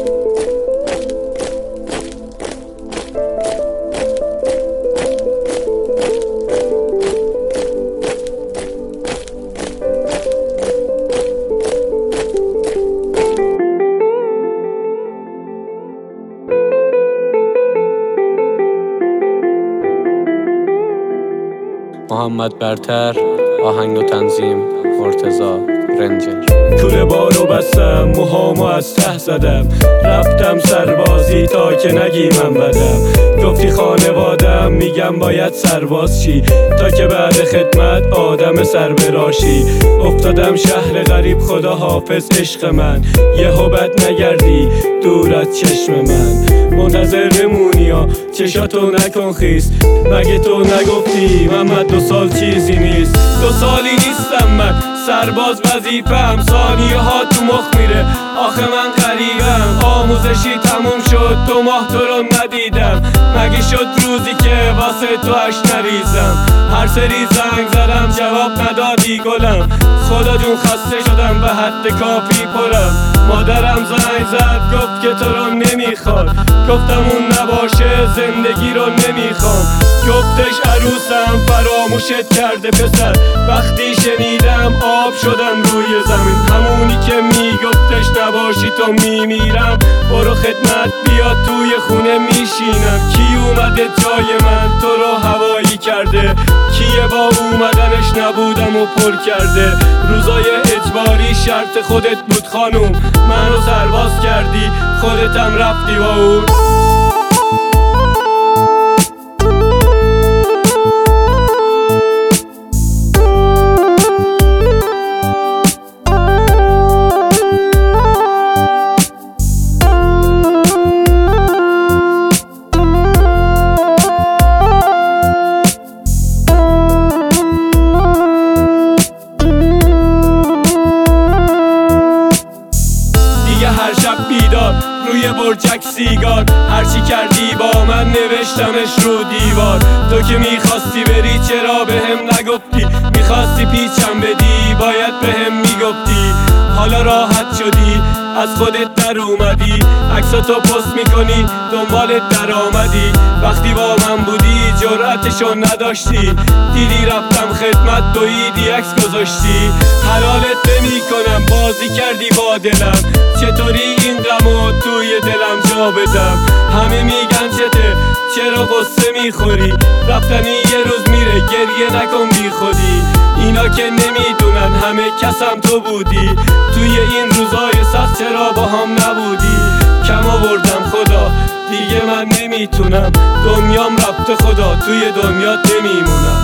محمد برتر، آهنگ و تنظیم مرتضی رنجر. کوله بارو بستم، موهامو از ته زدم، رفتم سربازی تا که نگی من بدم. گفتی خانوادم، میگم باید سرباز چی، تا که بعد خدمت آدم سر براشی. افتادم شهر غریب، خدا حافظ عشق من، یهو بد نگردی دور از چشم من. منتظر بمونی ها، چشاتو نکن خیس، مگه تو نگفتی محمد 2 سال چیزی نیست؟ 2 سالی نیستم من سرباز، وظیفه‌ام ثانیه ها تو مخ میره. آخه من غریبم، آموزشی تموم شد 2 ماه تو رو ندیدم. مگه شد روزی که واسه تو اش نریزم؟ هر سری زنگ زدم جواب ندادی گلم، خدا جون خسته شدم به حد کافی پرم. مادرم زنگ زد گفت که تو رو نمیخواد، گفتم اون نباشه زندگی رو نمیخوام. گفتش عروسم فراموشت کرده پسر، وقتی شنیدم آب شدم روی زمین. همونی که میگفتش نباشی تو میمیرم، برو خدمت بیا توی خونه میشینم. کی اومده جای من تو رو هوایی کرده؟ کیه با اومدنش نبودم و پر کرده؟ روزای اجباری شرط خودت بود خانوم، منو سرباز کردی خودتم رفتی با اون. هر شب بیدار روی برجک سیگار، هرچی کردی با من نوشتمش رو دیوار. تو که میخواستی بری چرا بهم نگفتی؟ میخواستی پیچم بدی باید بهم میگفتی. حالا راحت شدی از خودت در اومدی، عکساتو پست میکنی دنبالت در آمدی. وقتی با من بودی جرأتشو نداشتی، دیدی رفتم خدمت دویدی عکس گذاشتی. حلالت نمیکنم بازی کردی با دلم، چطوری این غمو توی دلم جا بدم؟ همه میگن چرا غصه میخوری؟ رفتنی یه روز میره گریه نکن بی خودی. اینا که نمیدونن همه کسم تو بودی، توی این روزای سخت چرا با هم نبودی؟ کم آوردم خدا دیگه من نمیتونم، دنیام رفته خدا توی دنیا نمیمونم.